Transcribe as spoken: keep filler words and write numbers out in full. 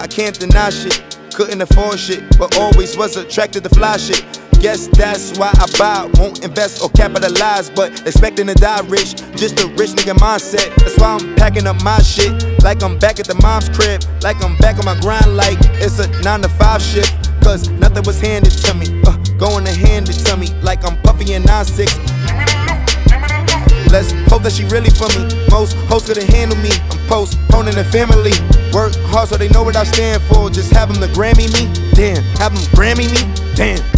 I can't deny shit. Couldn't afford shit, but always was attracted to fly shit. Guess that's why I buy, won't invest or capitalize, but expecting to die rich, just a rich nigga mindset. That's why I'm packing up my shit, like I'm back at the mom's crib, like I'm back on my grind, like it's a nine to five shift. Cause nothing was handed to me, uh, going to hand it to me, like I'm Puffy and nine six. Let's hope that she really for me. Most hoes couldn't handle me. I'm postponing the family. Work hard so they know what I stand for. Just have them to Grammy me. Damn, have them Grammy me. Damn.